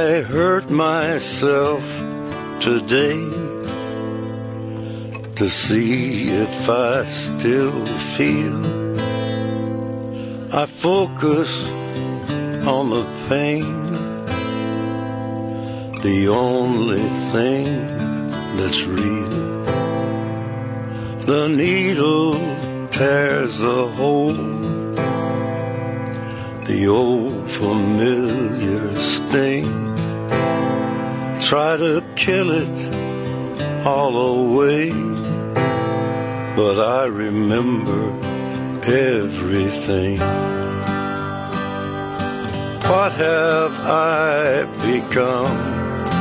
I hurt myself today to see if I still feel. I focus on the pain, the only thing that's real. The needle tears a hole, the old familiar sting. Try to kill it all away, but I remember everything. What have I become?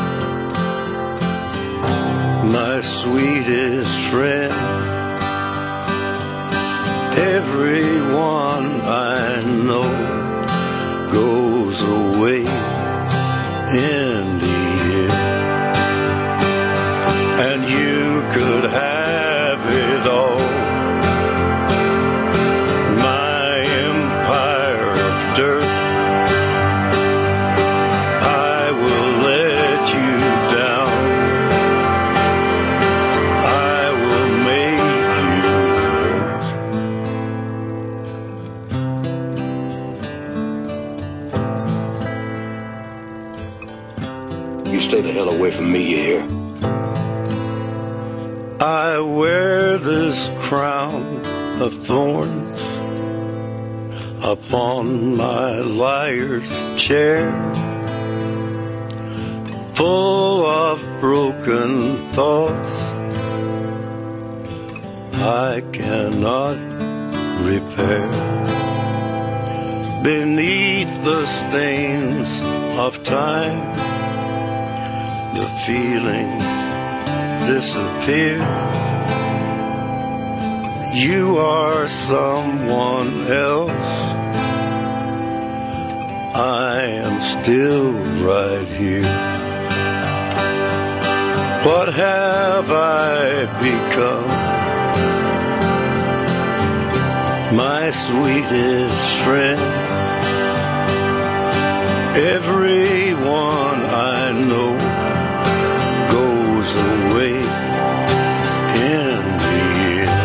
My sweetest friend. Everyone I know goes away in the end, and you could have it all. My empire of dirt, I will let you down. I will make you hurt. You stay the hell away from me, you hear? I wear this crown of thorns upon my liar's chair, full of broken thoughts I cannot repair. Beneath the stains of time, the feelings disappear. You are someone else. I am still right here. What have I become? My sweetest friend. Everyone I know goes away in the end,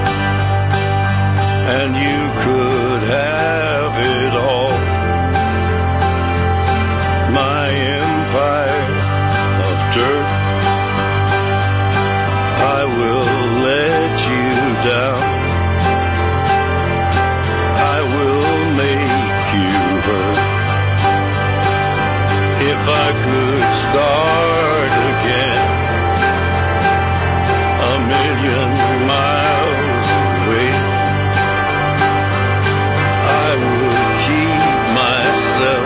and you could have it all. My empire of dirt, I will let you down. I will make you hurt. If I could start again, a million miles away, I would keep myself.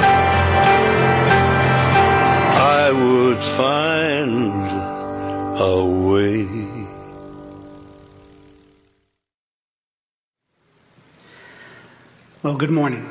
I would find a way. Well, good morning.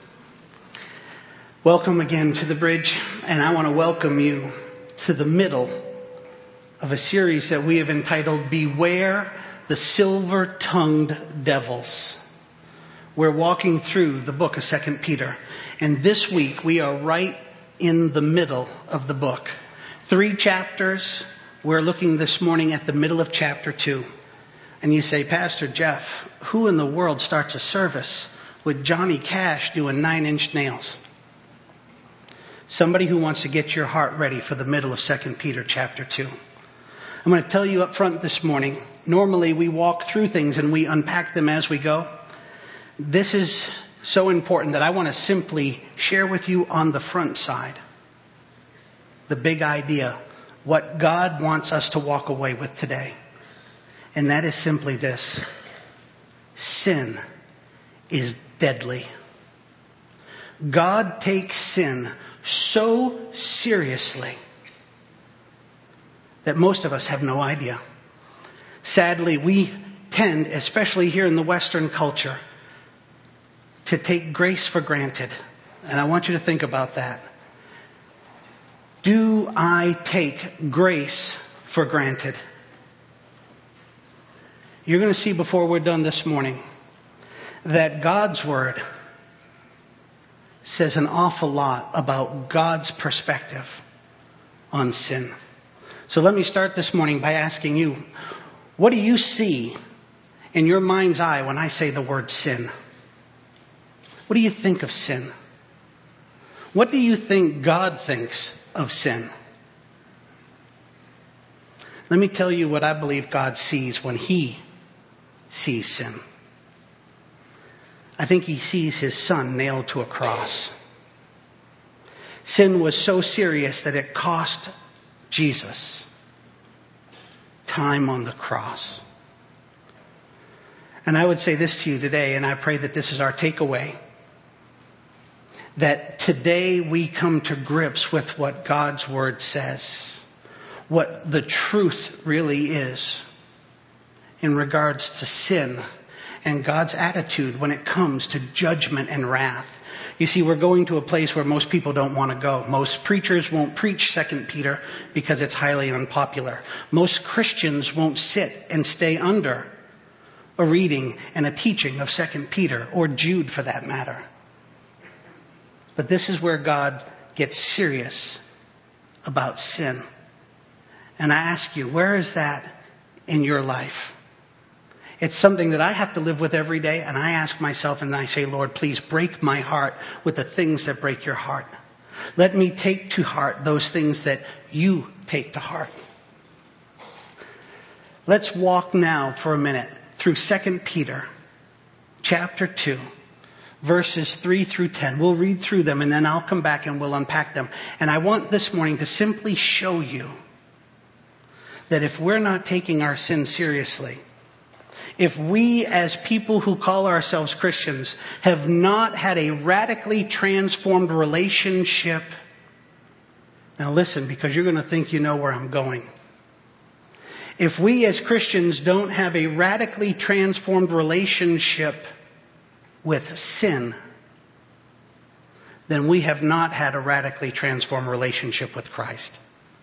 Welcome again to the Bridge, and I want to welcome you to the middle of a series that we have entitled Beware the Silver-Tongued Devils. We're walking through the book of 2 Peter, and this week we are right in the middle of the book. 3 chapters. We're looking this morning at the middle of chapter 2. And you say, Pastor Jeff, who in the world starts a service with Johnny Cash doing 9-inch nails? Somebody who wants to get your heart ready for the middle of 2 Peter chapter 2. I'm going to tell you up front this morning, normally we walk through things and we unpack them as we go. This is so important that I want to simply share with you on the front side the big idea, what God wants us to walk away with today. And that is simply this: sin is deadly. God takes sin so seriously that most of us have no idea. Sadly, we tend, especially here in the Western culture, to take grace for granted. And I want you to think about that. Do I take grace for granted? You're going to see before we're done this morning that God's Word says an awful lot about God's perspective on sin. So let me start this morning by asking you, what do you see in your mind's eye when I say the word sin? What do you think of sin? What do you think God thinks of sin? Let me tell you what I believe God sees when He sees sin. I think He sees His Son nailed to a cross. Sin was so serious that it cost Jesus time on the cross. And I would say this to you today, and I pray that this is our takeaway, that today we come to grips with what God's Word says, what the truth really is in regards to sin and God's attitude when it comes to judgment and wrath. You see, we're going to a place where most people don't want to go. Most preachers won't preach 2 Peter because it's highly unpopular. Most Christians won't sit and stay under a reading and a teaching of 2 Peter or Jude for that matter. But this is where God gets serious about sin. And I ask you, where is that in your life? It's something that I have to live with every day, and I ask myself and I say, Lord, please break my heart with the things that break your heart. Let me take to heart those things that you take to heart. Let's walk now for a minute through 2 Peter chapter 2. Verses 3 through 10. We'll read through them and then I'll come back and we'll unpack them. And I want this morning to simply show you that if we're not taking our sin seriously, if we as people who call ourselves Christians have not had a radically transformed relationship, now listen, because you're going to think you know where I'm going. If we as Christians don't have a radically transformed relationship with sin, then we have not had a radically transformed relationship with Christ.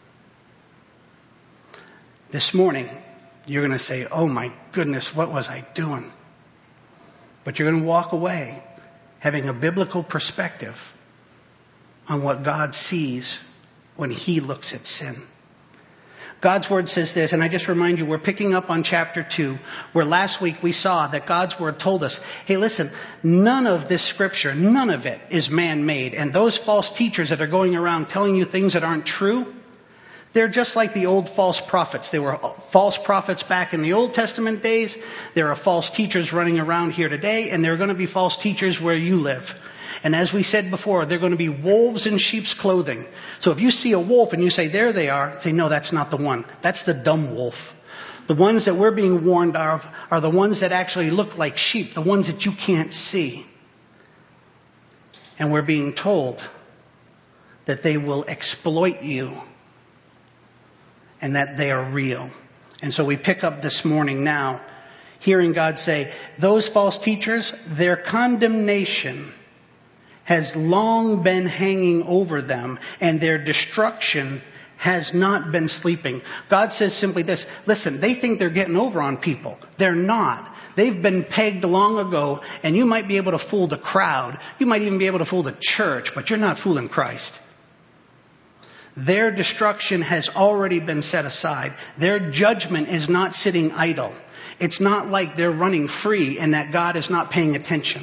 This morning, you're going to say, oh my goodness, what was I doing? But you're going to walk away having a biblical perspective on what God sees when He looks at sin. God's Word says this, and I just remind you, we're picking up on chapter 2, where last week we saw that God's Word told us, hey listen, none of this Scripture, none of it is man-made. And those false teachers that are going around telling you things that aren't true, they're just like the old false prophets. There were false prophets back in the Old Testament days. There are false teachers running around here today, and there are going to be false teachers where you live. And as we said before, they're going to be wolves in sheep's clothing. So if you see a wolf and you say, there they are, say, no, that's not the one. That's the dumb wolf. The ones that we're being warned of are the ones that actually look like sheep, the ones that you can't see. And we're being told that they will exploit you and that they are real. And so we pick up this morning now, hearing God say, those false teachers, their condemnation has long been hanging over them, and their destruction has not been sleeping. God says simply this, listen, they think they're getting over on people. They're not. They've been pegged long ago, and you might be able to fool the crowd. You might even be able to fool the church, but you're not fooling Christ. Their destruction has already been set aside. Their judgment is not sitting idle. It's not like they're running free and that God is not paying attention.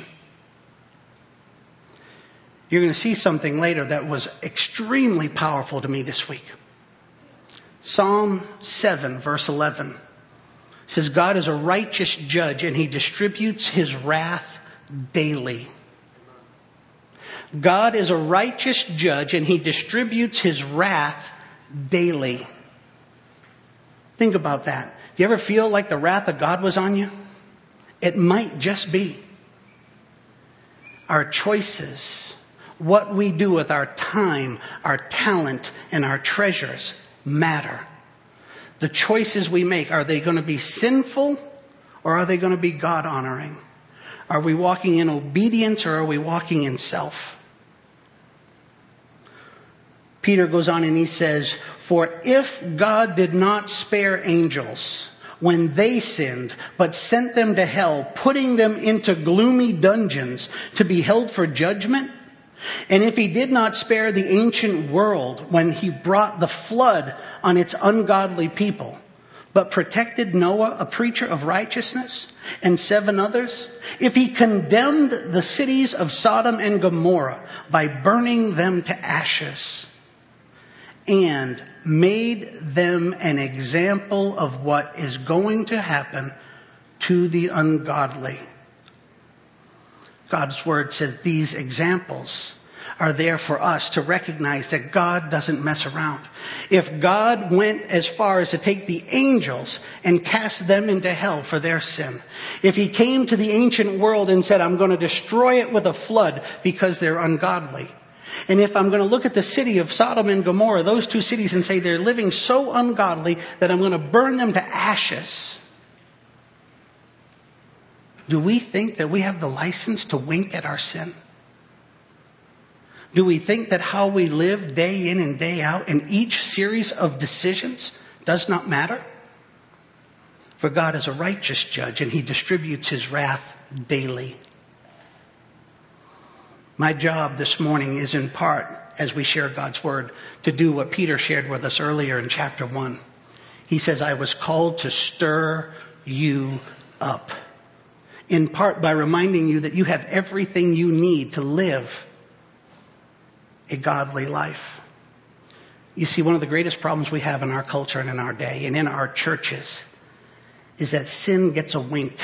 You're going to see something later that was extremely powerful to me this week. Psalm 7, verse 11 says, God is a righteous judge and He distributes His wrath daily. God is a righteous judge and He distributes His wrath daily. Think about that. Do you ever feel like the wrath of God was on you? It might just be. Our choices, what we do with our time, our talent, and our treasures matter. The choices we make, are they going to be sinful or are they going to be God-honoring? Are we walking in obedience or are we walking in self? Peter goes on and he says, for if God did not spare angels when they sinned, but sent them to hell, putting them into gloomy dungeons to be held for judgment, And if he did not spare the ancient world when he brought the flood on its ungodly people, but protected Noah, a preacher of righteousness, and 7 others, if he condemned the cities of Sodom and Gomorrah by burning them to ashes, and made them an example of what is going to happen to the ungodly. God's word says these examples are there for us to recognize that God doesn't mess around. If God went as far as to take the angels and cast them into hell for their sin, if he came to the ancient world and said, I'm going to destroy it with a flood because they're ungodly, and if I'm going to look at the city of Sodom and Gomorrah, those 2 cities, and say they're living so ungodly that I'm going to burn them to ashes, do we think that we have the license to wink at our sin? Do we think that how we live day in and day out in each series of decisions does not matter? For God is a righteous judge and he distributes his wrath daily. My job this morning is in part, as we share God's word, to do what Peter shared with us earlier in chapter 1. He says, I was called to stir you up. In part by reminding you that you have everything you need to live a godly life. You see, one of the greatest problems we have in our culture and in our day and in our churches is that sin gets a wink.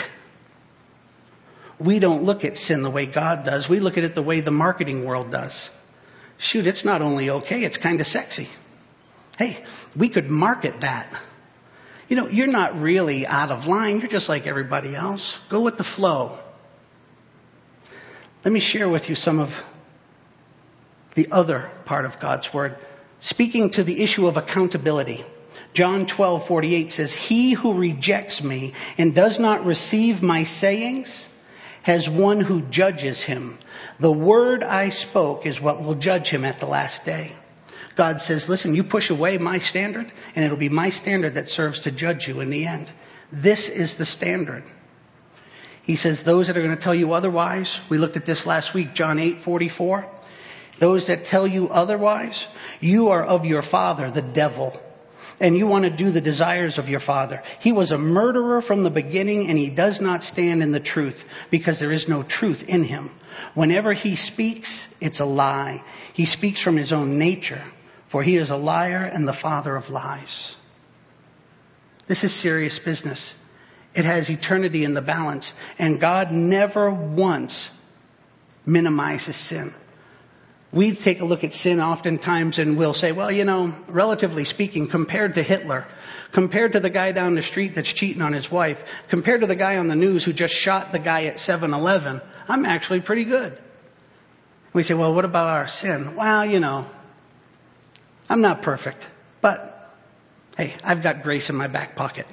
We don't look at sin the way God does. We look at it the way the marketing world does. Shoot, it's not only okay, it's kind of sexy. Hey, we could market that. You know, you're not really out of line. You're just like everybody else. Go with the flow. Let me share with you some of the other part of God's word. Speaking to the issue of accountability. John 12:48 says, he who rejects me and does not receive my sayings has one who judges him. The word I spoke is what will judge him at the last day. God says, listen, you push away my standard, and it'll be my standard that serves to judge you in the end. This is the standard. He says, those that are going to tell you otherwise, we looked at this last week, John 8:44. Those that tell you otherwise, you are of your father, the devil, and you want to do the desires of your father. He was a murderer from the beginning, and he does not stand in the truth because there is no truth in him. Whenever he speaks, it's a lie. He speaks from his own nature, for he is a liar and the father of lies. This is serious business. It has eternity in the balance, and God never once minimizes sin. We take a look at sin oftentimes and we'll say, well, you know, relatively speaking, compared to Hitler, compared to the guy down the street that's cheating on his wife, compared to the guy on the news who just shot the guy at 7-Eleven, I'm actually pretty good. We say, well, what about our sin? Well, you know, I'm not perfect, but hey, I've got grace in my back pocket.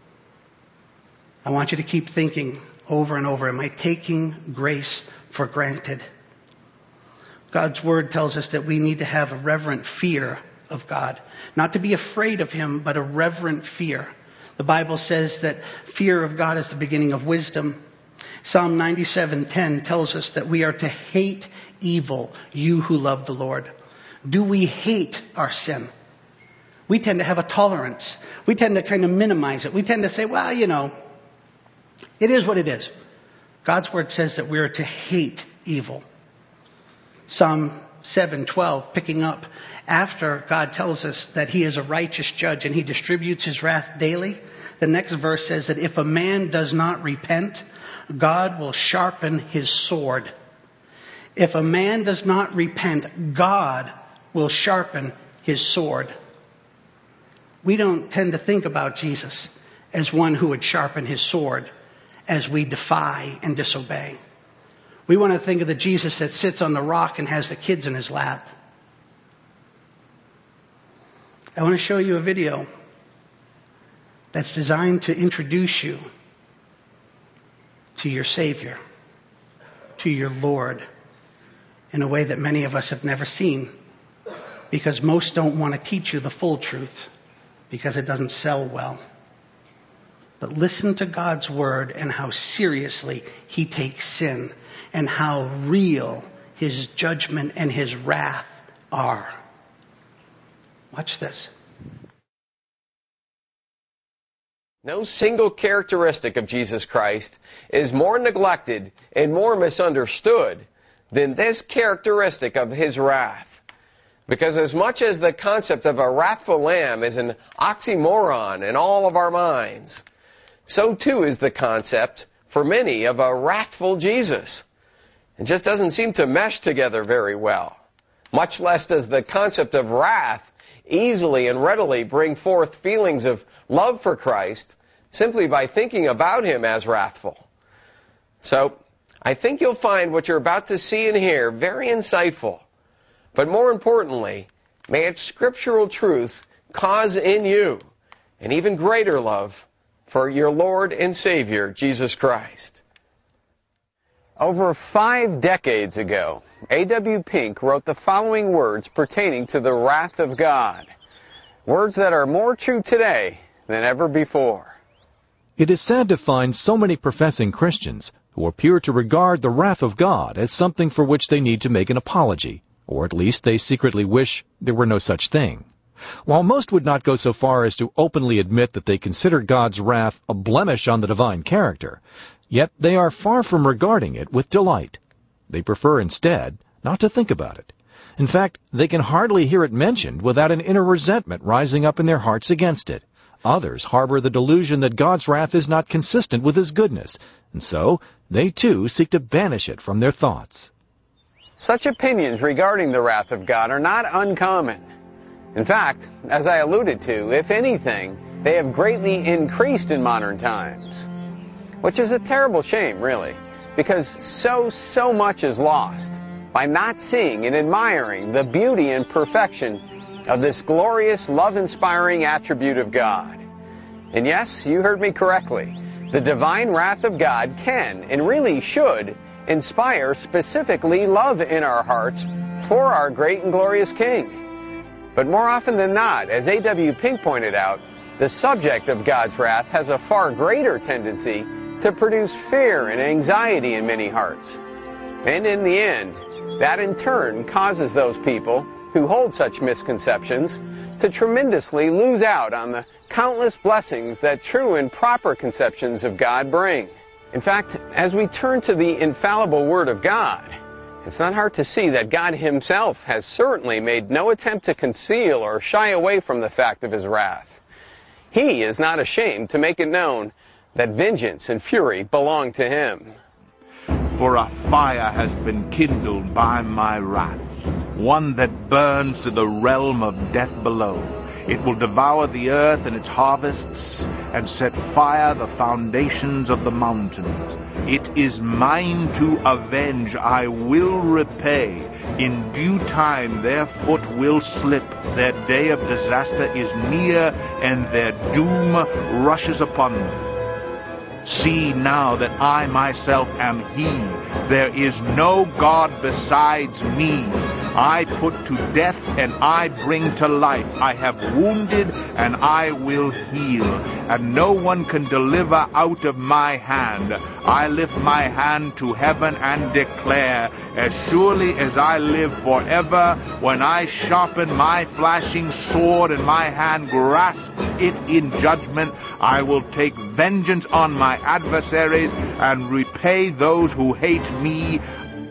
I want you to keep thinking over and over, am I taking grace for granted? God's word tells us that we need to have a reverent fear of God. Not to be afraid of him, but a reverent fear. The Bible says that fear of God is the beginning of wisdom. Psalm 97:10 tells us that we are to hate evil, you who love the Lord. Do we hate our sin? We tend to have a tolerance. We tend to kind of minimize it. We tend to say, well, you know, it is what it is. God's word says that we are to hate evil. Psalm 7:12, picking up after God tells us that he is a righteous judge and he distributes his wrath daily. The next verse says that if a man does not repent, God will sharpen his sword. If a man does not repent, God will sharpen his sword. We don't tend to think about Jesus as one who would sharpen his sword as we defy and disobey. We want to think of the Jesus that sits on the rock and has the kids in his lap. I want to show you a video that's designed to introduce you to your Savior, to your Lord, in a way that many of us have never seen, because most don't want to teach you the full truth because it doesn't sell well. But listen to God's word and how seriously he takes sin and how real his judgment and his wrath are. Watch this. No single characteristic of Jesus Christ is more neglected and more misunderstood than this characteristic of his wrath. Because as much as the concept of a wrathful lamb is an oxymoron in all of our minds, so too is the concept, for many, of a wrathful Jesus. It just doesn't seem to mesh together very well. Much less does the concept of wrath easily and readily bring forth feelings of love for Christ simply by thinking about him as wrathful. So, I think you'll find what you're about to see and hear very insightful. But more importantly, may its scriptural truth cause in you an even greater love for your Lord and Savior, Jesus Christ. Over 5 decades ago, A.W. Pink wrote the following words pertaining to the wrath of God. Words that are more true today than ever before. It is sad to find so many professing Christians who appear to regard the wrath of God as something for which they need to make an apology, or at least they secretly wish there were no such thing. While most would not go so far as to openly admit that they consider God's wrath a blemish on the divine character, yet they are far from regarding it with delight. They prefer instead not to think about it. In fact, they can hardly hear it mentioned without an inner resentment rising up in their hearts against it. Others harbor the delusion that God's wrath is not consistent with his goodness, and so they too seek to banish it from their thoughts. Such opinions regarding the wrath of God are not uncommon. In fact, as I alluded to, if anything, they have greatly increased in modern times. Which is a terrible shame, really, because so much is lost by not seeing and admiring the beauty and perfection of this glorious, love-inspiring attribute of God. And yes, you heard me correctly. The divine wrath of God can, and really should, inspire specifically love in our hearts for our great and glorious King. But more often than not, as A.W. Pink pointed out, the subject of God's wrath has a far greater tendency to produce fear and anxiety in many hearts. And in the end, that in turn causes those people who hold such misconceptions to tremendously lose out on the countless blessings that true and proper conceptions of God bring. In fact, as we turn to the infallible Word of God, it's not hard to see that God himself has certainly made no attempt to conceal or shy away from the fact of his wrath. He is not ashamed to make it known that vengeance and fury belong to him. For a fire has been kindled by my wrath, one that burns to the realm of death below. It will devour the earth and its harvests, and set fire the foundations of the mountains. It is mine to avenge, I will repay. In due time their foot will slip, their day of disaster is near, and their doom rushes upon them. See now that I myself am He. There is no God besides me. I put to death and I bring to life. I have wounded and I will heal. And no one can deliver out of my hand. I lift my hand to heaven and declare, as surely as I live forever, when I sharpen my flashing sword and my hand grasps it in judgment, I will take vengeance on my adversaries and repay those who hate me.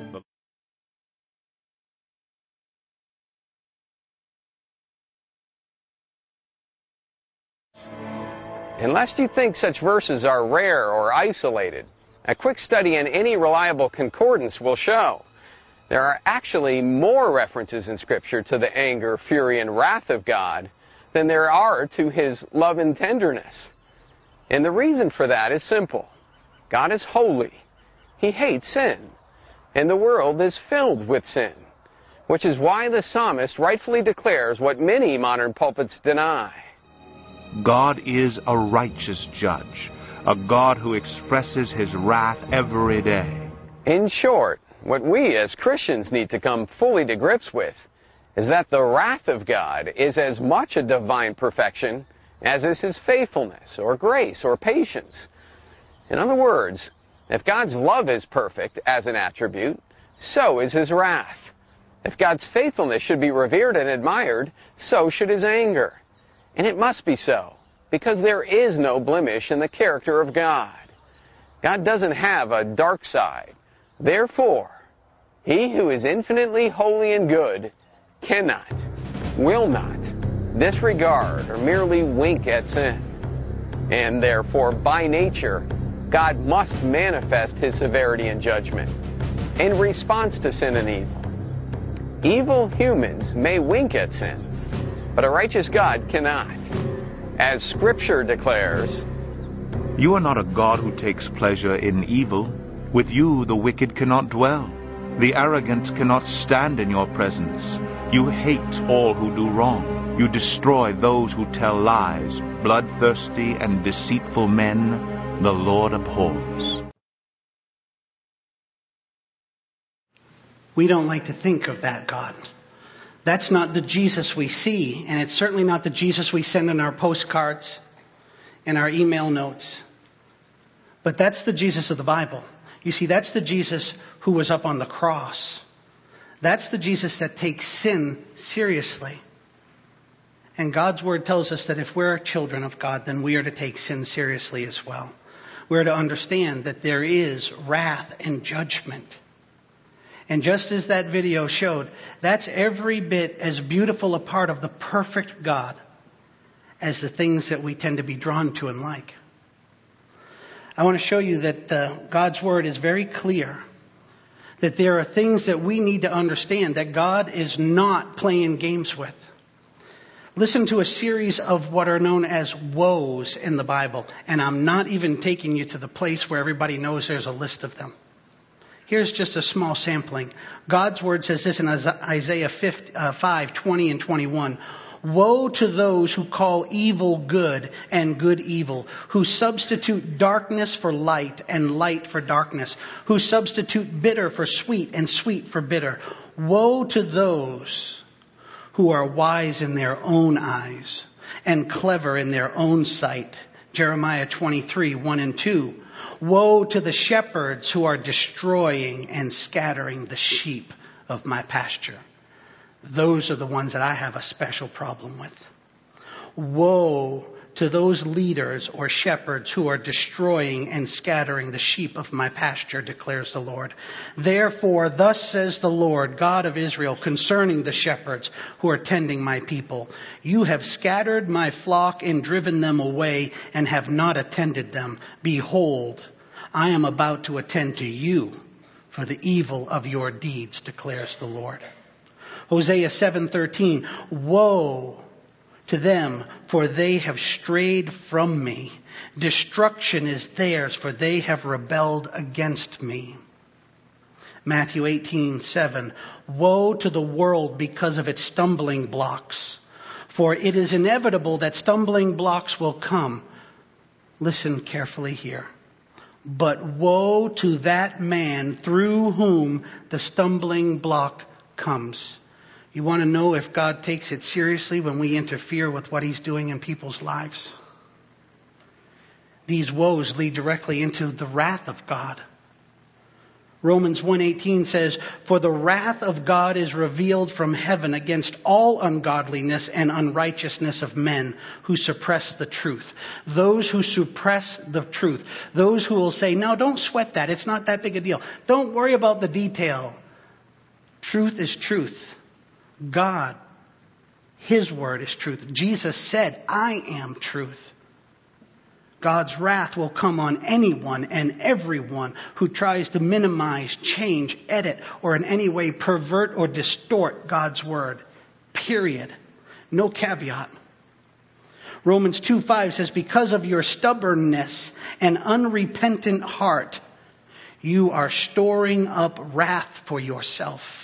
Unless you think such verses are rare or isolated, a quick study in any reliable concordance will show there are actually more references in Scripture to the anger, fury, and wrath of God than there are to his love and tenderness. And the reason for that is simple. God is holy. He hates sin. And the world is filled with sin, which is why the psalmist rightfully declares what many modern pulpits deny. God is a righteous judge, a God who expresses his wrath every day. In short, what we as Christians need to come fully to grips with is that the wrath of God is as much a divine perfection as is his faithfulness or grace or patience. In other words, if God's love is perfect as an attribute, so is his wrath. If God's faithfulness should be revered and admired, so should his anger. And it must be so, because there is no blemish in the character of God. God doesn't have a dark side. Therefore, he who is infinitely holy and good cannot, will not, disregard or merely wink at sin. And therefore, by nature, God must manifest his severity and judgment in response to sin and evil. Evil humans may wink at sin, but a righteous God cannot. As Scripture declares, You are not a God who takes pleasure in evil. With you the wicked cannot dwell. The arrogant cannot stand in your presence. You hate all who do wrong. You destroy those who tell lies. Bloodthirsty and deceitful men the Lord abhors. We don't like to think of that God. That's not the Jesus we see, and it's certainly not the Jesus we send in our postcards and our email notes. But that's the Jesus of the Bible. You see, that's the Jesus who was up on the cross. That's the Jesus that takes sin seriously. And God's Word tells us that if we're children of God, then we are to take sin seriously as well. We're to understand that there is wrath and judgment. And just as that video showed, that's every bit as beautiful a part of the perfect God as the things that we tend to be drawn to and like. I want to show you that God's Word is very clear that there are things that we need to understand that God is not playing games with. Listen to a series of what are known as woes in the Bible. And I'm not even taking you to the place where everybody knows there's a list of them. Here's just a small sampling. God's Word says this in Isaiah 5, 20 and 21. Woe to those who call evil good and good evil, who substitute darkness for light and light for darkness, who substitute bitter for sweet and sweet for bitter. Woe to those who are wise in their own eyes and clever in their own sight. Jeremiah 23, 1 and 2. Woe to the shepherds who are destroying and scattering the sheep of my pasture. Those are the ones that I have a special problem with. Woe to those leaders or shepherds who are destroying and scattering the sheep of my pasture, declares the Lord. Therefore, thus says the Lord, God of Israel, concerning the shepherds who are tending my people. You have scattered my flock and driven them away and have not attended them. Behold, I am about to attend to you for the evil of your deeds, declares the Lord. Hosea 7:13, woe to them, for they have strayed from me. Destruction is theirs, for they have rebelled against me. Matthew 18:7, woe to the world because of its stumbling blocks, for it is inevitable that stumbling blocks will come. Listen carefully here. But woe to that man through whom the stumbling block comes. You want to know if God takes it seriously when we interfere with what he's doing in people's lives? These woes lead directly into the wrath of God. Romans 1:18 says, for the wrath of God is revealed from heaven against all ungodliness and unrighteousness of men who suppress the truth. Those who suppress the truth. Those who will say, no, don't sweat that. It's not that big a deal. Don't worry about the detail. Truth is truth. God, his word is truth. Jesus said, I am truth. God's wrath will come on anyone and everyone who tries to minimize, change, edit, or in any way pervert or distort God's word. Period. No caveat. Romans 2:5 says, because of your stubbornness and unrepentant heart, you are storing up wrath for yourself.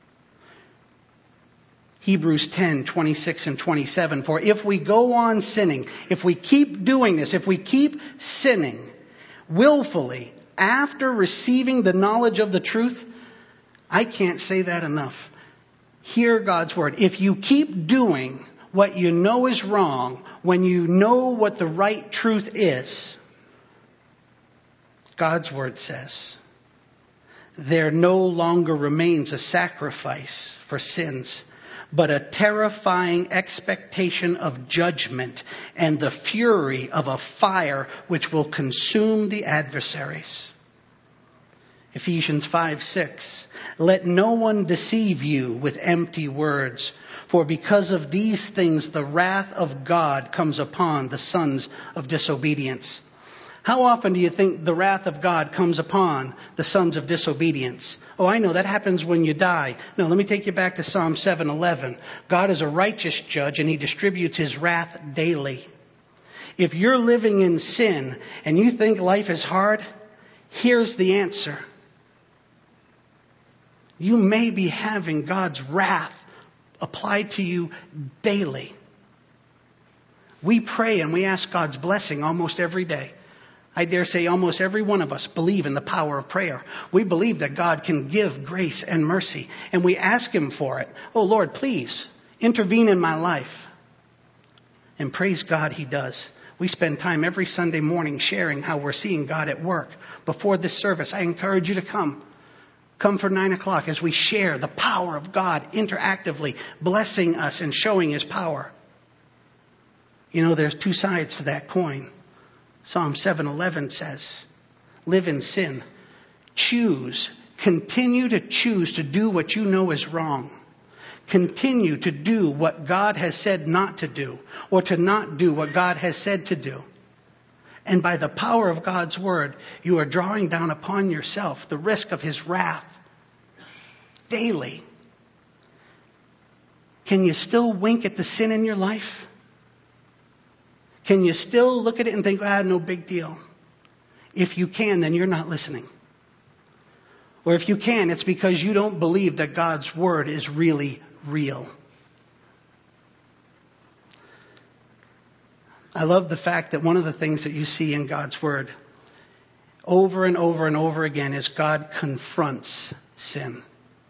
Hebrews 10:26 and 27. For if we go on sinning, if we keep doing this, if we keep sinning willfully after receiving the knowledge of the truth, I can't say that enough. Hear God's word. If you keep doing what you know is wrong, when you know what the right truth is, God's word says There no longer remains a sacrifice for sins, but a terrifying expectation of judgment and the fury of a fire which will consume the adversaries. Ephesians 5:6. Let no one deceive you with empty words, for because of these things the wrath of God comes upon the sons of disobedience. How often do you think the wrath of God comes upon the sons of disobedience? Oh, I know that happens when you die. No, let me take you back to Psalm 7:11. God is a righteous judge and he distributes his wrath daily. If you're living in sin and you think life is hard, here's the answer. You may be having God's wrath applied to you daily. We pray and we ask God's blessing almost every day. I dare say almost every one of us believe in the power of prayer. We believe that God can give grace and mercy, and we ask him for it. Oh Lord, please intervene in my life. And praise God, he does. We spend time every Sunday morning sharing how we're seeing God at work. Before this service, I encourage you to come. Come for 9 o'clock as we share the power of God interactively, blessing us and showing his power. You know, there's two sides to that coin. Psalm 7:11 says, live in sin. Continue to choose to do what you know is wrong. Continue to do what God has said not to do, or to not do what God has said to do. And by the power of God's word, you are drawing down upon yourself the risk of his wrath daily. Can you still wink at the sin in your life? Can you still look at it and think, no big deal? If you can, then you're not listening. Or if you can, it's because you don't believe that God's word is really real. I love the fact that one of the things that you see in God's word over and over and over again is God confronts sin.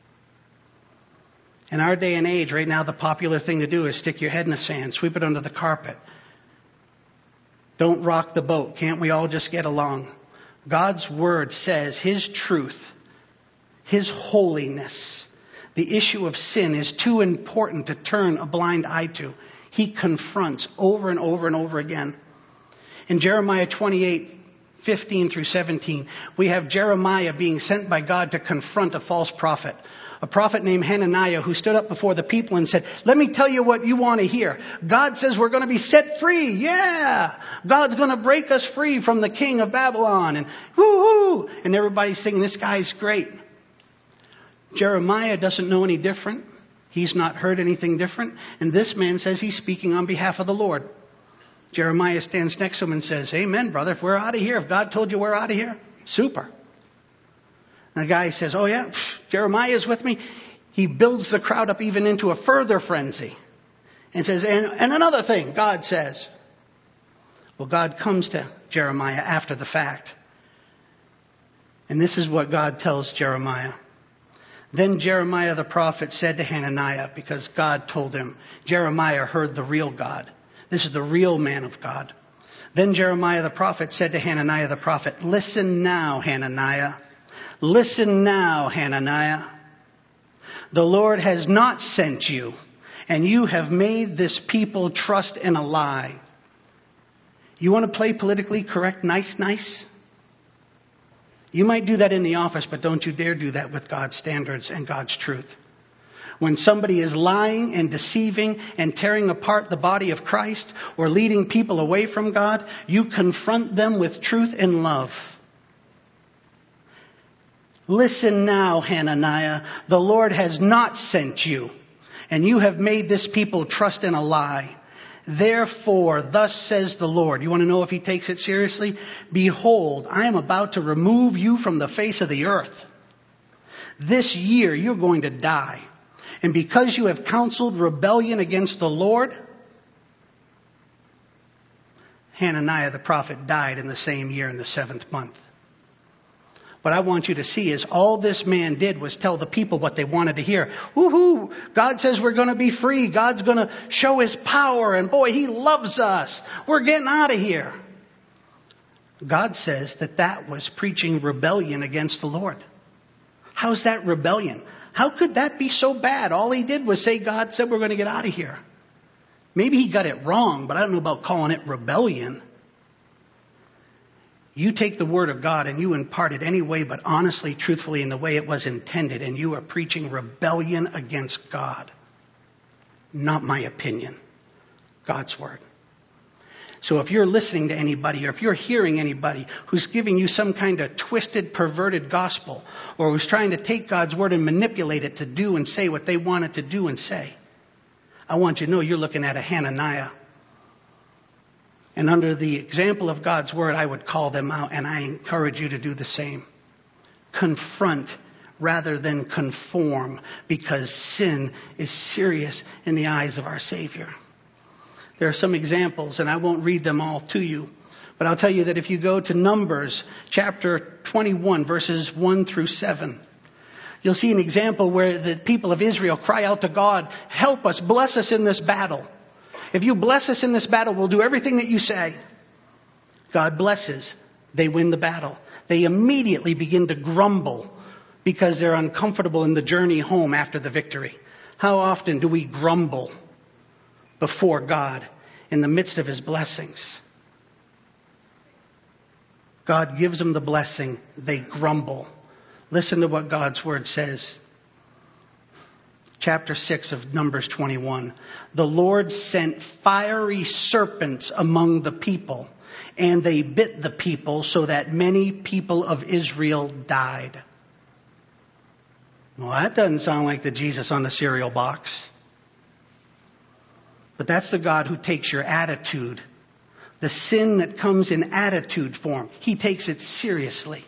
In our day and age, right now, the popular thing to do is stick your head in the sand, sweep it under the carpet. Don't rock the boat. Can't we all just get along? God's word says his truth, his holiness, the issue of sin is too important to turn a blind eye to. He confronts over and over and over again. In Jeremiah 28:15 through 17, we have Jeremiah being sent by God to confront a false prophet. A prophet named Hananiah who stood up before the people and said, let me tell you what you want to hear. God says we're going to be set free. Yeah. God's going to break us free from the king of Babylon. And woo-hoo. And everybody's thinking this guy's great. Jeremiah doesn't know any different. He's not heard anything different. And this man says he's speaking on behalf of the Lord. Jeremiah stands next to him and says, amen, brother. If we're out of here, if God told you we're out of here, super. And the guy says, oh yeah, Jeremiah is with me. He builds the crowd up even into a further frenzy. And says, and another thing, God says. Well, God comes to Jeremiah after the fact. And this is what God tells Jeremiah. Then Jeremiah the prophet said to Hananiah, because God told him, Jeremiah heard the real God. This is the real man of God. Then Jeremiah the prophet said to Hananiah the prophet, listen now, Hananiah. Listen now, Hananiah. The Lord has not sent you, and you have made this people trust in a lie. You want to play politically correct, nice? You might do that in the office, but don't you dare do that with God's standards and God's truth. When somebody is lying and deceiving and tearing apart the body of Christ or leading people away from God, you confront them with truth and love. Listen now, Hananiah, the Lord has not sent you, and you have made this people trust in a lie. Therefore, thus says the Lord. You want to know if he takes it seriously? Behold, I am about to remove you from the face of the earth. This year you're going to die. And because you have counseled rebellion against the Lord, Hananiah the prophet died in the same year in the 7th month. What I want you to see is all this man did was tell the people what they wanted to hear. Woohoo! God says we're going to be free. God's going to show his power. And boy, he loves us. We're getting out of here. God says that was preaching rebellion against the Lord. How's that rebellion? How could that be so bad? All he did was say God said we're going to get out of here. Maybe he got it wrong, but I don't know about calling it rebellion. You take the word of God and you impart it anyway, but honestly, truthfully, in the way it was intended, and you are preaching rebellion against God. Not my opinion. God's word. So if you're listening to anybody, or if you're hearing anybody who's giving you some kind of twisted, perverted gospel, or who's trying to take God's word and manipulate it to do and say what they want it to do and say, I want you to know you're looking at a Hananiah. And under the example of God's word, I would call them out, and I encourage you to do the same. Confront rather than conform, because sin is serious in the eyes of our Savior. There are some examples, and I won't read them all to you, but I'll tell you that if you go to Numbers chapter 21, verses 1 through 7, you'll see an example where the people of Israel cry out to God, help us, bless us in this battle. If you bless us in this battle, we'll do everything that you say. God blesses. They win the battle. They immediately begin to grumble because they're uncomfortable in the journey home after the victory. How often do we grumble before God in the midst of his blessings? God gives them the blessing. They grumble. Listen to what God's word says. Chapter 6 of Numbers 21. The Lord sent fiery serpents among the people, and they bit the people so that many people of Israel died. Well, that doesn't sound like the Jesus on the cereal box. But that's the God who takes your attitude. The sin that comes in attitude form. He takes it seriously.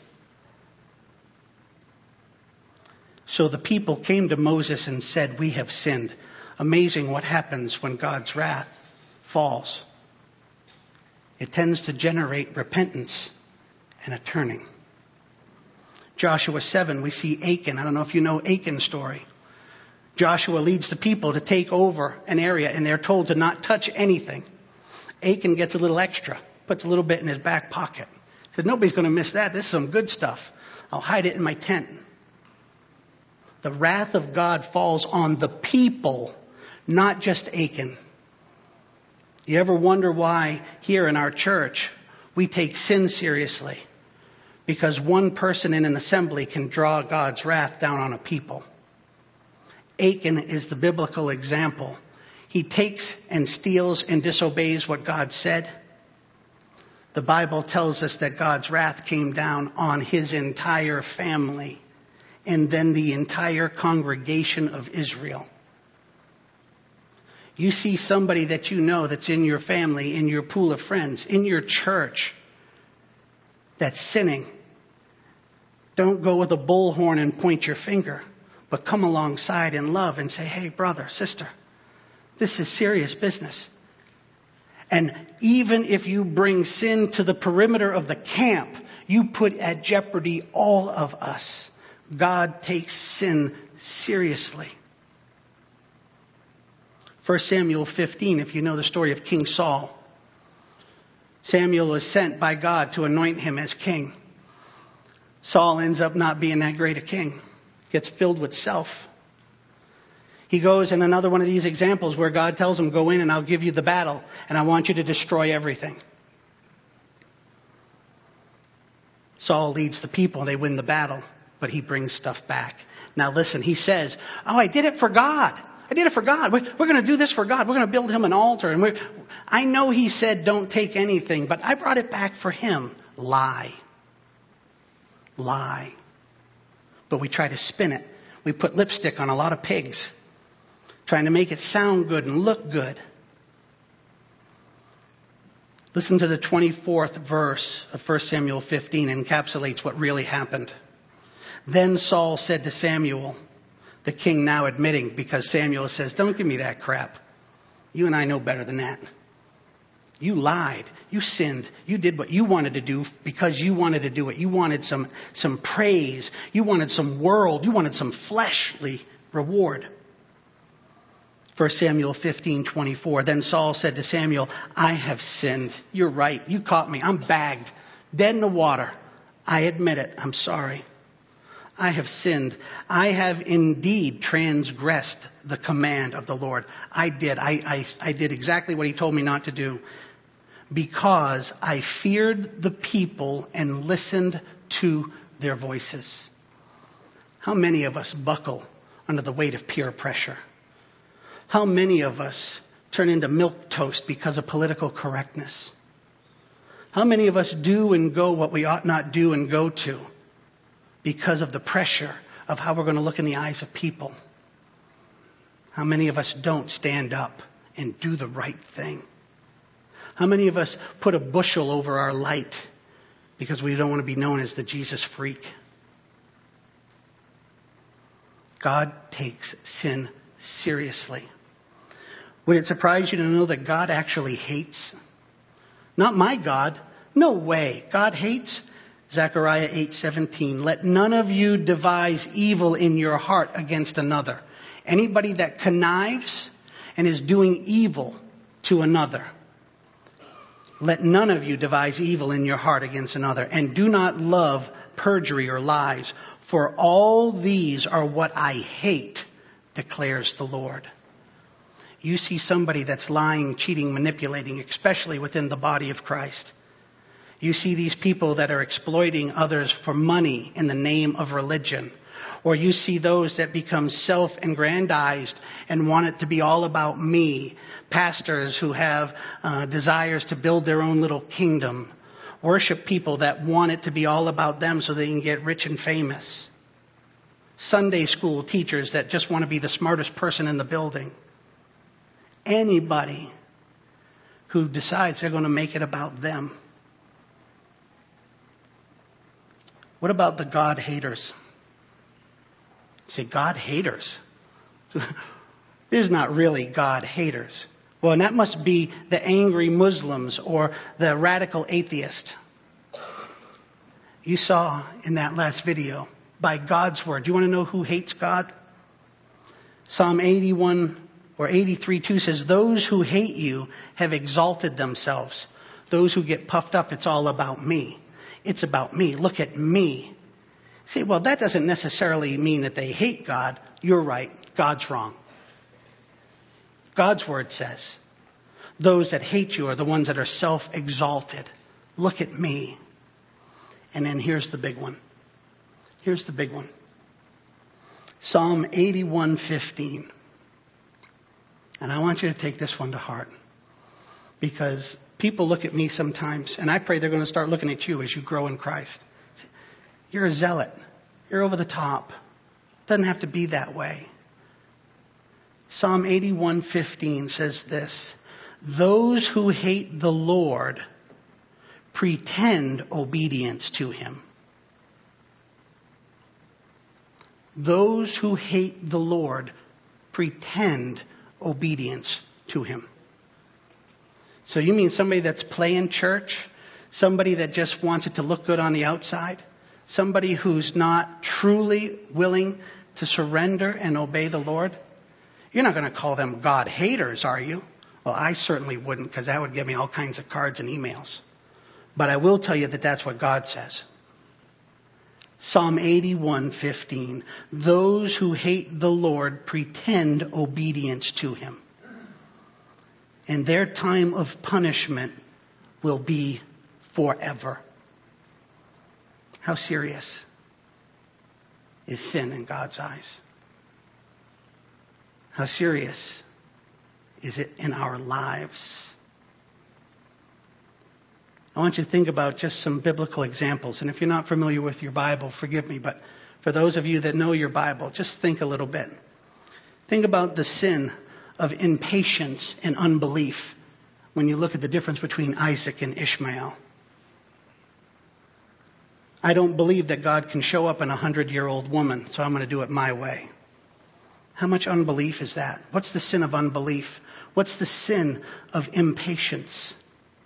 So the people came to Moses and said, we have sinned. Amazing what happens when God's wrath falls. It tends to generate repentance and a turning. Joshua 7, we see Achan. I don't know if you know Achan's story. Joshua leads the people to take over an area, and they're told to not touch anything. Achan gets a little extra, puts a little bit in his back pocket. He said, nobody's going to miss that. This is some good stuff. I'll hide it in my tent. The wrath of God falls on the people, not just Achan. You ever wonder why here in our church we take sin seriously? Because one person in an assembly can draw God's wrath down on a people. Achan is the biblical example. He takes and steals and disobeys what God said. The Bible tells us that God's wrath came down on his entire family and then the entire congregation of Israel. You see somebody that you know that's in your family, in your pool of friends, in your church that's sinning. Don't go with a bullhorn and point your finger, but come alongside in love and say, hey, brother, sister, this is serious business. And even if you bring sin to the perimeter of the camp, you put at jeopardy all of us. God takes sin seriously. 1 Samuel 15, if you know the story of King Saul. Samuel is sent by God to anoint him as king. Saul ends up not being that great a king. Gets filled with self. He goes in another one of these examples where God tells him, go in and I'll give you the battle and I want you to destroy everything. Saul leads the people and they win the battle, but he brings stuff back. Now listen, he says, oh, I did it for God. I did it for God. We're going to do this for God. We're going to build him an altar. And I know he said don't take anything, but I brought it back for him. Lie. But we try to spin it. We put lipstick on a lot of pigs, trying to make it sound good and look good. Listen to the 24th verse of 1 Samuel 15 encapsulates what really happened. Then Saul said to Samuel, the king now admitting, because Samuel says, don't give me that crap. You and I know better than that. You lied. You sinned. You did what you wanted to do because you wanted to do it. You wanted some praise. You wanted some world. You wanted some fleshly reward. 1 Samuel 15:24. Then Saul said to Samuel, I have sinned. You're right. You caught me. I'm bagged. Dead in the water. I admit it. I'm sorry. I have sinned. I have indeed transgressed the command of the Lord. I did. I did exactly what he told me not to do, because I feared the people and listened to their voices. How many of us buckle under the weight of peer pressure? How many of us turn into milquetoast because of political correctness? How many of us do and go what we ought not do and go to because of the pressure of how we're going to look in the eyes of people? How many of us don't stand up and do the right thing? How many of us put a bushel over our light because we don't want to be known as the Jesus freak? God takes sin seriously. Would it surprise you to know that God actually hates? Not my God. No way. God hates. Zechariah 8:17. Let none of you devise evil in your heart against another. Anybody that connives and is doing evil to another. Let none of you devise evil in your heart against another. And do not love perjury or lies. For all these are what I hate, declares the Lord. You see somebody that's lying, cheating, manipulating, especially within the body of Christ. You see these people that are exploiting others for money in the name of religion. Or you see those that become self-aggrandized and want it to be all about me. Pastors who have desires to build their own little kingdom. Worship people that want it to be all about them so they can get rich and famous. Sunday school teachers that just want to be the smartest person in the building. Anybody who decides they're going to make it about them. What about the God haters? You say, God haters? There's not really God haters. Well, and that must be the angry Muslims or the radical atheist. You saw in that last video, by God's word. Do you want to know who hates God? Psalm 81 or 83:2 says, those who hate you have exalted themselves. Those who get puffed up, it's all about me. It's about me. Look at me. See, well, that doesn't necessarily mean that they hate God. You're right. God's wrong. God's word says, those that hate you are the ones that are self-exalted. Look at me. And then here's the big one. Here's the big one. Psalm 81:15. And I want you to take this one to heart. Because people look at me sometimes, and I pray they're going to start looking at you as you grow in Christ. You're a zealot. You're over the top. It doesn't have to be that way. Psalm 81:15 says this, those who hate the Lord pretend obedience to him. Those who hate the Lord pretend obedience to him. So you mean somebody that's playing church? Somebody that just wants it to look good on the outside? Somebody who's not truly willing to surrender and obey the Lord? You're not going to call them God haters, are you? Well, I certainly wouldn't, because that would give me all kinds of cards and emails. But I will tell you that that's what God says. Psalm 81:15. Those who hate the Lord pretend obedience to him. And their time of punishment will be forever. How serious is sin in God's eyes? How serious is it in our lives? I want you to think about just some biblical examples. And if you're not familiar with your Bible, forgive me. But for those of you that know your Bible, just think a little bit. Think about the sin of impatience and unbelief when you look at the difference between Isaac and Ishmael. I don't believe that God can show up in a 100-year-old woman, so I'm going to do it my way. How much unbelief is that? What's the sin of unbelief? What's the sin of impatience?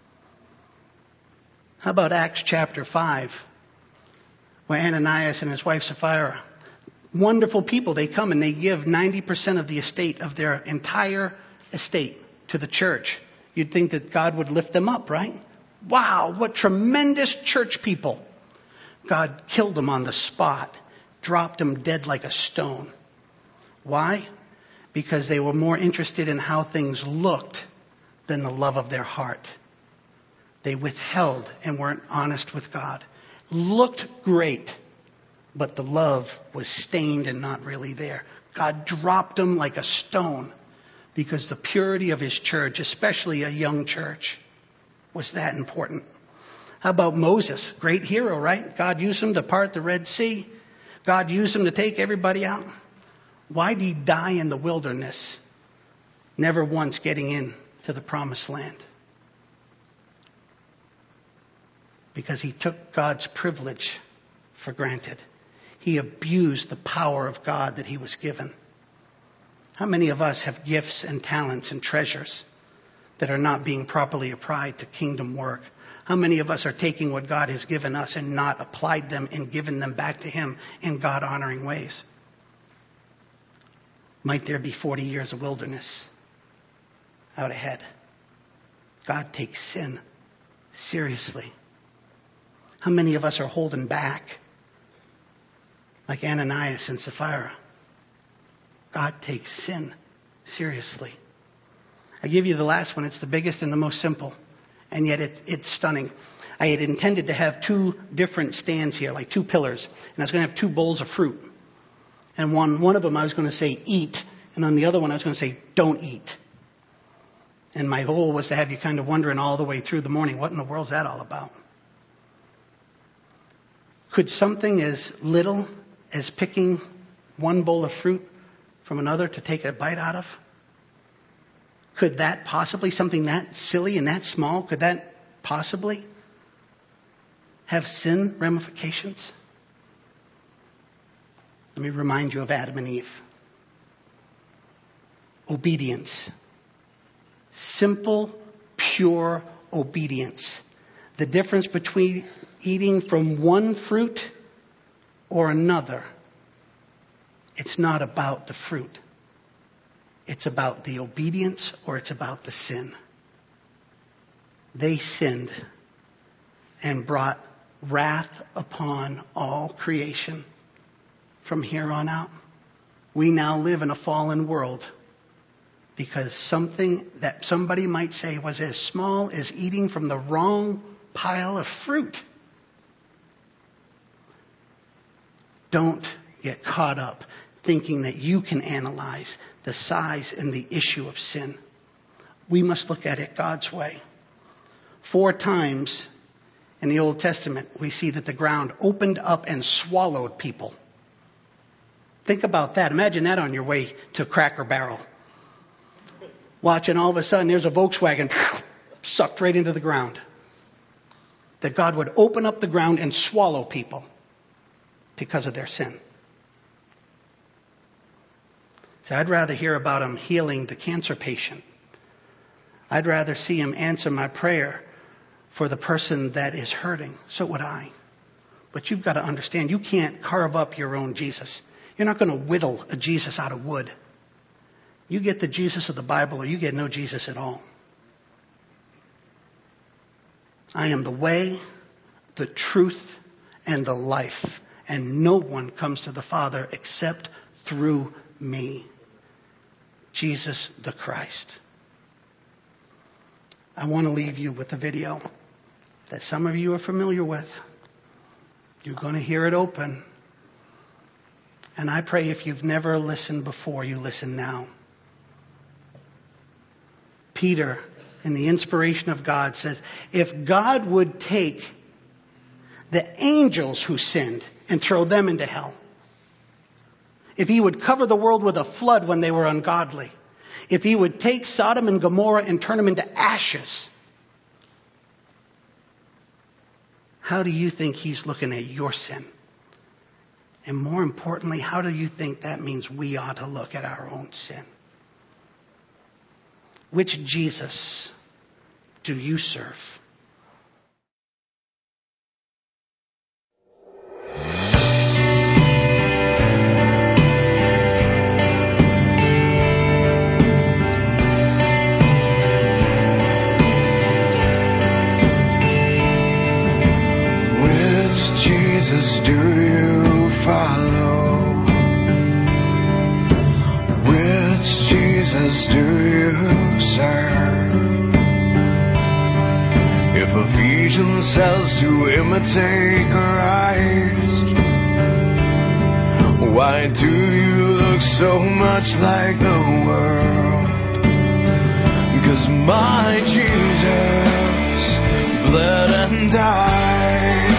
How about Acts chapter 5, where Ananias and his wife Sapphira, wonderful people, they come and they give 90% of the estate of their entire estate to the church. You'd think that God would lift them up, right? Wow, what tremendous church people. God killed them on the spot, dropped them dead like a stone. Why? Because they were more interested in how things looked than the love of their heart. They withheld and weren't honest with God. Looked great, but the love was stained and not really there. God dropped them like a stone because the purity of his church, especially a young church, was that important. How about Moses? Great hero, right? God used him to part the Red Sea. God used him to take everybody out. Why did he die in the wilderness, never once getting into the promised land? Because he took God's privilege for granted. He abused the power of God that he was given. How many of us have gifts and talents and treasures that are not being properly applied to kingdom work? How many of us are taking what God has given us and not applied them and given them back to him in God-honoring ways? Might there be 40 years of wilderness out ahead? God takes sin seriously. How many of us are holding back like Ananias and Sapphira? God takes sin seriously. I give you the last one. It's the biggest and the most simple. And yet it's stunning. I had intended to have two different stands here, like two pillars. And I was going to have two bowls of fruit. And one of them I was going to say eat. And on the other one I was going to say don't eat. And my goal was to have you kind of wondering all the way through the morning, what in the world is that all about? Could something as little as picking one bowl of fruit from another to take a bite out of? Could that possibly, something that silly and that small, could that possibly have sin ramifications? Let me remind you of Adam and Eve. Obedience. Simple, pure obedience. The difference between eating from one fruit or another, it's not about the fruit. It's about the obedience or it's about the sin. They sinned and brought wrath upon all creation from here on out. We now live in a fallen world because something that somebody might say was as small as eating from the wrong pile of fruit. Don't get caught up thinking that you can analyze the size and the issue of sin. We must look at it God's way. 4 times in the Old Testament, we see that the ground opened up and swallowed people. Think about that. Imagine that on your way to Cracker Barrel. Watching all of a sudden there's a Volkswagen sucked right into the ground. That God would open up the ground and swallow people because of their sin. So I'd rather hear about him healing the cancer patient. I'd rather see him answer my prayer for the person that is hurting. So would I. But you've got to understand, you can't carve up your own Jesus. You're not going to whittle a Jesus out of wood. You get the Jesus of the Bible or you get no Jesus at all. I am the way, the truth, and the life. And no one comes to the Father except through me. Jesus the Christ. I want to leave you with a video that some of you are familiar with. You're going to hear it open. And I pray if you've never listened before, you listen now. Peter, in the inspiration of God, says, if God would take the angels who sinned and throw them into hell, if he would cover the world with a flood when they were ungodly, if he would take Sodom and Gomorrah and turn them into ashes, how do you think he's looking at your sin? And more importantly, how do you think that means we ought to look at our own sin? Which Jesus do you serve? Which Jesus Jesus do you follow? Which Jesus do you serve? If Ephesians says to imitate Christ, why do you look so much like the world? 'Cause my Jesus bled and died.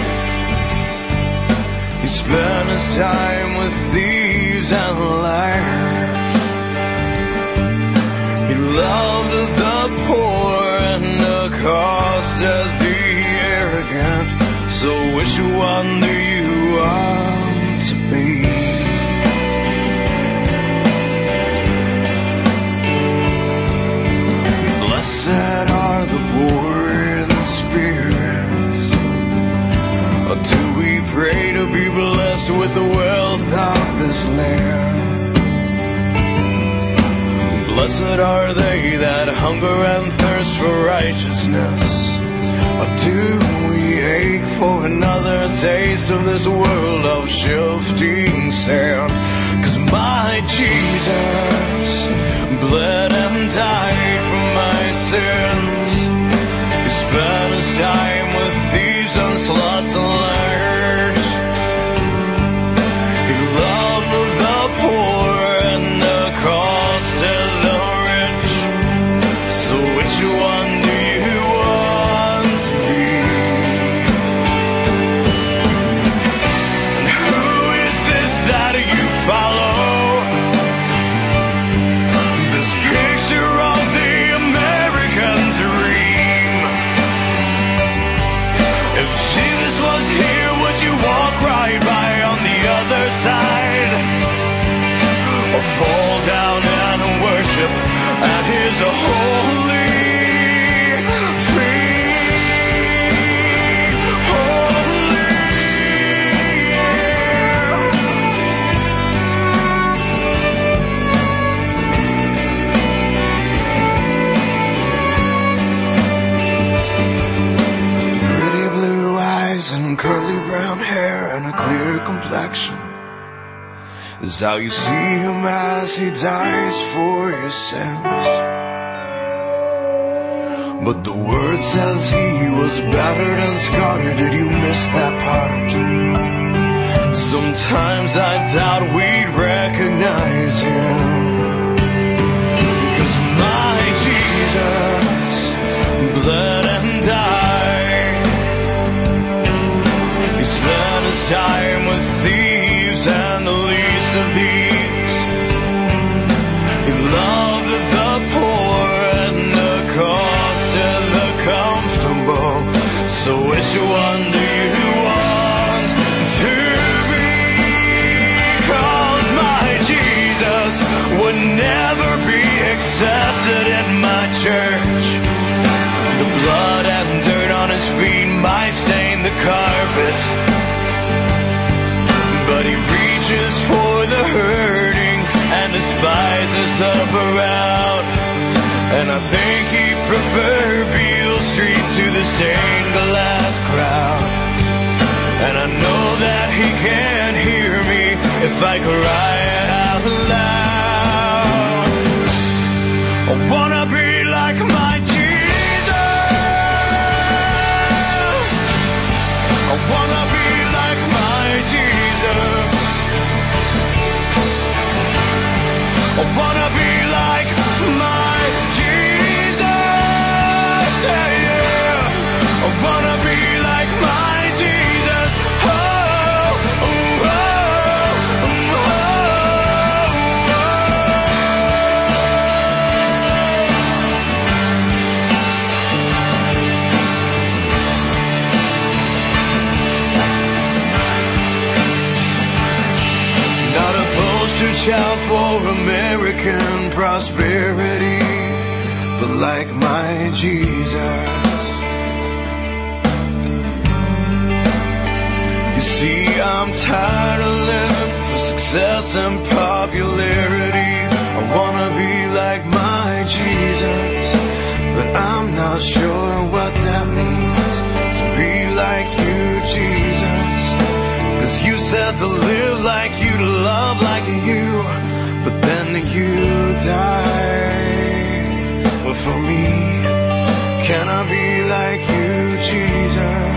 He spent his time with thieves and liars. He loved the poor and accosted the arrogant. So which one do you want to be? Blessed are the poor in spirit. Do we pray to be blessed with the wealth of this land? Blessed are they that hunger and thirst for righteousness. Do we ache for another taste of this world of shifting sand? 'Cause my Jesus bled and died for my sins. He spent his time with thieves and sluts and liars. He loved the poor and accosted the rich. So which one do you want to be? And who is this that you follow? This picture of the American dream. If Jesus was here, would you walk right by on the other side? Or fall down and worship at his holy feet? Holy, pretty blue eyes and curly brown hair and a clear complexion is how you see him as he dies for your sins. But the word says he was battered and scarred. Did you miss that part? Sometimes I doubt we'd recognize him. 'Cause my Jesus bled and died. He spent his time with thieves and the least of these. He loved the poor and accosted the comfortable. So which one do you want to be? 'Cause my Jesus would never be accepted in my church. The blood and dirt on his feet might stain the carpet, but he reaches for the hurting and despises the proud. And I think he preferred Beale Street to the stained glass crowd. And I know that he can't hear me if I cry out loud. I wanna be like my Jesus. I wanna be like my Jesus. I wanna be like my Jesus. Yeah, yeah. I wanna be like my Jesus. Oh, oh, oh, oh, oh. Not a poster child for American prosperity, but like my Jesus. You see, I'm tired of living for success and popularity. I wanna be like my Jesus, but I'm not sure what that means. To be like you, Jesus. have to live like you, to love like you, but then you die. Well, for me, can I be like you, Jesus?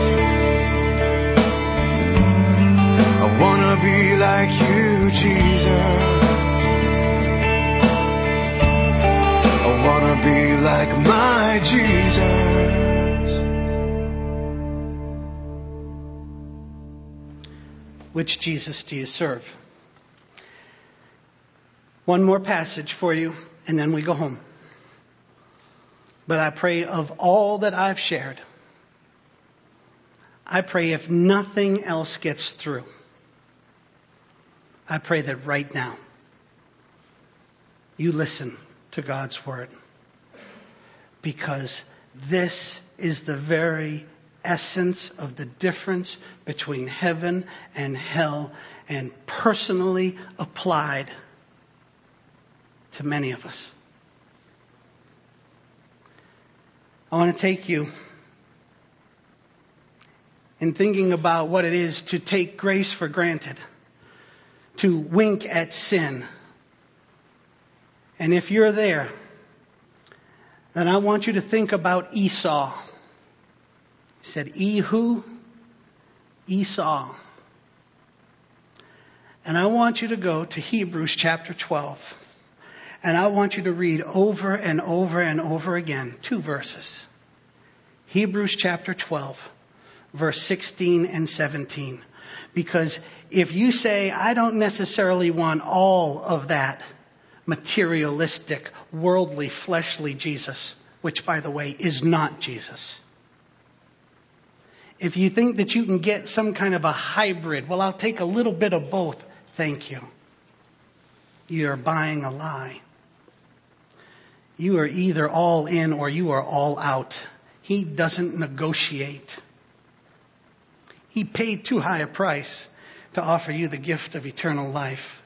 I wanna be like you, Jesus. I wanna be like my Jesus. Which Jesus do you serve? One more passage for you, and then we go home. But I pray of all that I've shared, I pray if nothing else gets through, I pray that right now you listen to God's word. Because this is the very essence of the difference between heaven and hell, and personally applied to many of us. I want to take you in thinking about what it is to take grace for granted, to wink at sin. And if you're there, then I want you to think about Esau. He said, who? Esau. And I want you to go to Hebrews chapter 12. And I want you to read over and over and over again 2 verses. Hebrews chapter 12, verse 16 and 17. Because if you say, I don't necessarily want all of that materialistic, worldly, fleshly Jesus, which, by the way, is not Jesus. If you think that you can get some kind of a hybrid, well, I'll take a little bit of both, thank you. You're buying a lie. You are either all in or you are all out. He doesn't negotiate. He paid too high a price to offer you the gift of eternal life.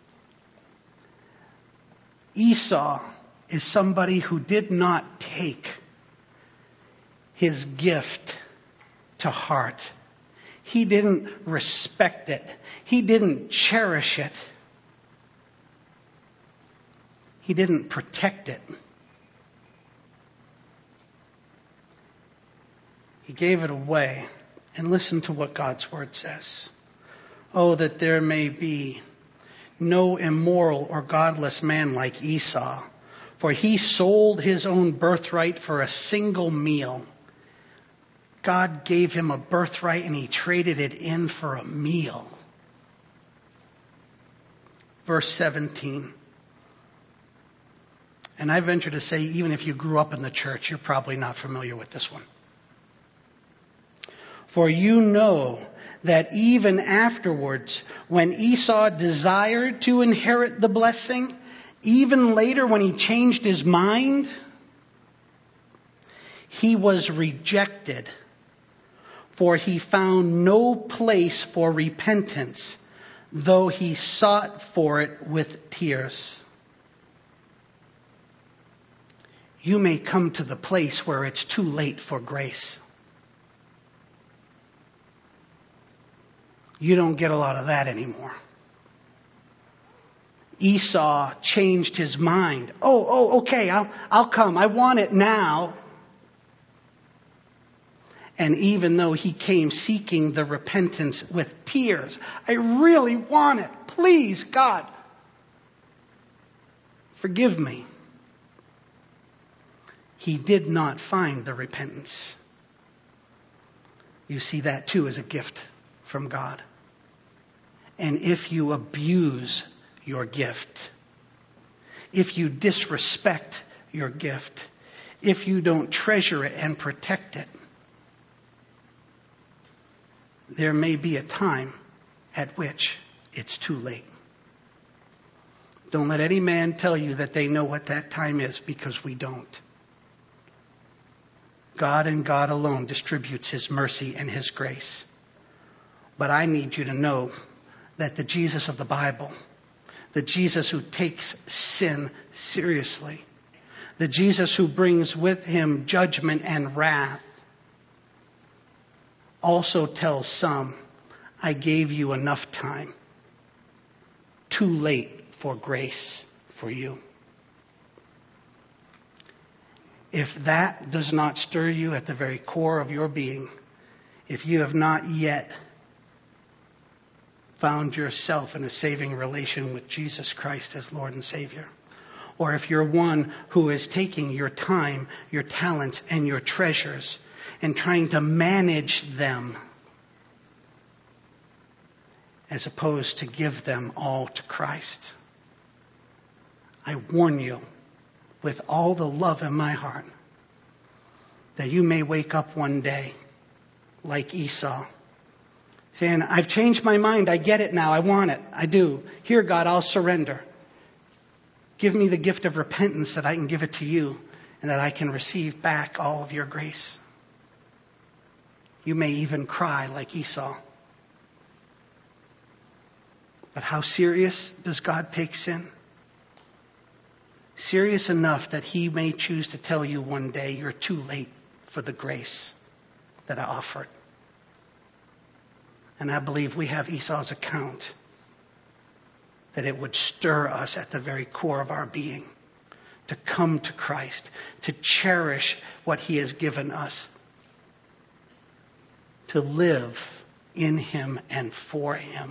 Esau is somebody who did not take his gift to heart. He didn't respect it. He didn't cherish it. He didn't protect it. He gave it away. And listen to what God's word says. Oh, that there may be no immoral or godless man like Esau, for he sold his own birthright for a single meal. God gave him a birthright and he traded it in for a meal. Verse 17. And I venture to say, even if you grew up in the church, you're probably not familiar with this one. For you know that even afterwards, when Esau desired to inherit the blessing, even later when he changed his mind, he was rejected, for he found no place for repentance, though he sought for it with tears. You may come to the place where it's too late for grace. You don't get a lot of that anymore. Esau changed his mind. Okay, I'll come. I want it now. And even though he came seeking the repentance with tears, I really want it. Please, God, forgive me. He did not find the repentance. You see that too as a gift from God. And if you abuse your gift, if you disrespect your gift, if you don't treasure it and protect it, there may be a time at which it's too late. Don't let any man tell you that they know what that time is, because we don't. God and God alone distributes His mercy and His grace. But I need you to know that the Jesus of the Bible, the Jesus who takes sin seriously, the Jesus who brings with Him judgment and wrath, also tells some, I gave you enough time. Too late for grace for you. If that does not stir you at the very core of your being, if you have not yet found yourself in a saving relation with Jesus Christ as Lord and Savior, or if you're one who is taking your time, your talents, and your treasures and trying to manage them as opposed to give them all to Christ, I warn you with all the love in my heart that you may wake up one day like Esau, saying, I've changed my mind. I get it now. I want it. I do. Here, God, I'll surrender. Give me the gift of repentance that I can give it to you and that I can receive back all of your grace. You may even cry like Esau. But how serious does God take sin? Serious enough that he may choose to tell you one day you're too late for the grace that I offered. And I believe we have Esau's account, that it would stir us at the very core of our being to come to Christ, to cherish what he has given us, to live in him and for him.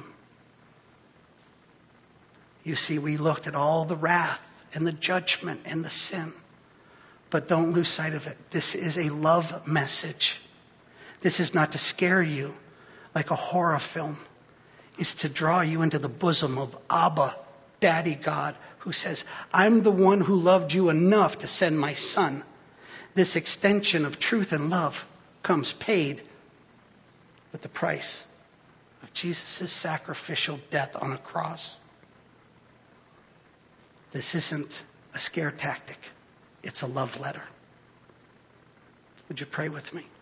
You see, we looked at all the wrath and the judgment and the sin. But don't lose sight of it. This is a love message. This is not to scare you like a horror film. It's to draw you into the bosom of Abba, Daddy God, who says, I'm the one who loved you enough to send my son. This extension of truth and love comes paid with the price of Jesus' sacrificial death on a cross. This isn't a scare tactic. It's a love letter. Would you pray with me?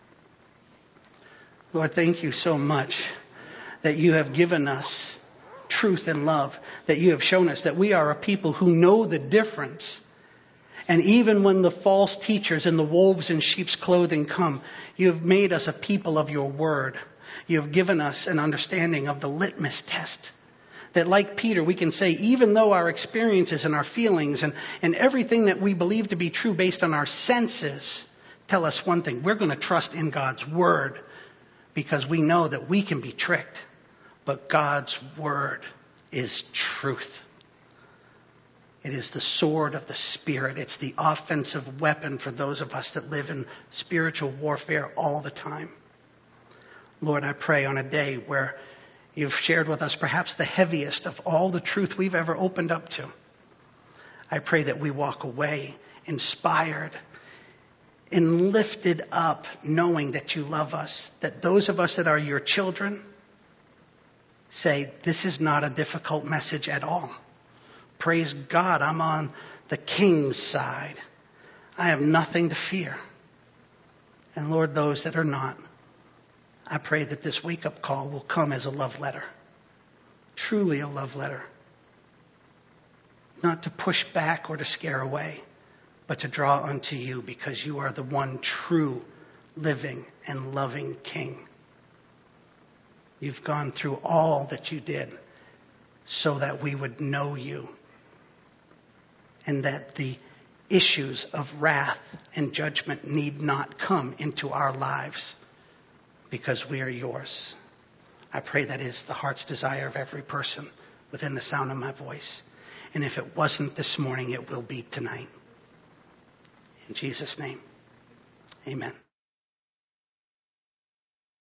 Lord, thank you so much that you have given us truth and love, that you have shown us that we are a people who know the difference. And even when the false teachers and the wolves in sheep's clothing come, you have made us a people of your word. You have given us an understanding of the litmus test. That like Peter, we can say, even though our experiences and our feelings and everything that we believe to be true based on our senses tell us one thing, we're going to trust in God's word because we know that we can be tricked. But God's word is truth. It is the sword of the Spirit. It's the offensive weapon for those of us that live in spiritual warfare all the time. Lord, I pray on a day where you've shared with us perhaps the heaviest of all the truth we've ever opened up to. I pray that we walk away inspired and lifted up, knowing that you love us, that those of us that are your children say, this is not a difficult message at all. Praise God, I'm on the King's side. I have nothing to fear. And Lord, those that are not, I pray that this wake-up call will come as a love letter. Truly a love letter. Not to push back or to scare away, but to draw unto you because you are the one true, living, and loving King. You've gone through all that you did so that we would know you. And that the issues of wrath and judgment need not come into our lives because we are yours. I pray that is the heart's desire of every person within the sound of my voice. And if it wasn't this morning, it will be tonight. In Jesus' name, amen.